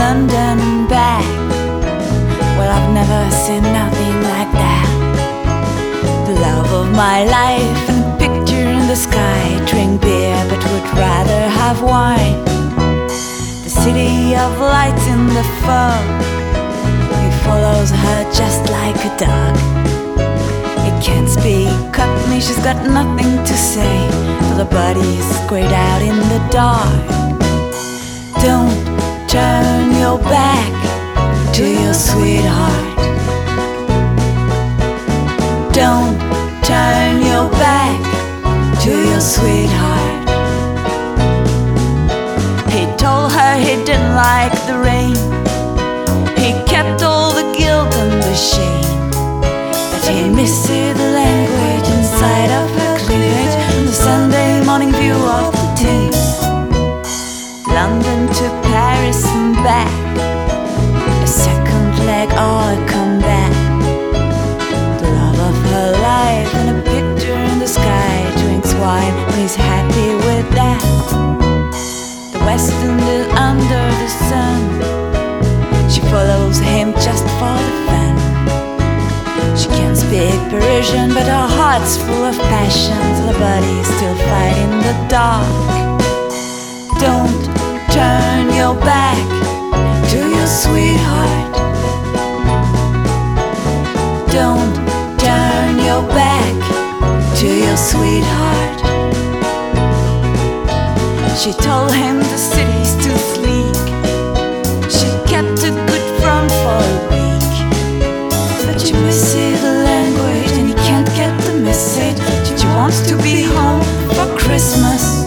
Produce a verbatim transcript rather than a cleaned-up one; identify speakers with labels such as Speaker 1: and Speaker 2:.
Speaker 1: London and back. Well, I've never seen nothing like that. The love of my life and a picture in the sky. Drink beer but would rather have wine. The city of lights in the fog. He follows her just like a dog. He can't speak Cockney, she's got nothing to say, till the body's grayed out in the dark. Don't turn your back to your sweetheart. Don't turn your back to your sweetheart. He told her he didn't like the rain. He kept all the guilt and the shame, but he misses the language inside of her cleavage and the Sunday morning view of the Thames. London to Paris and back, a second leg or a comeback. The love of her life and a picture in the sky. Drinks wine when he's happy with that. The West Indies under the sun. She follows him just for the fun. She can't speak Parisian, but her heart's full of passion, till the body's still fighting the dark. Don't turn your back to your sweetheart. Don't turn your back to your sweetheart. She told him the city's too sleek. She kept a good front for a week, but she misses the language and he can't get the message. She wants to be home for Christmas.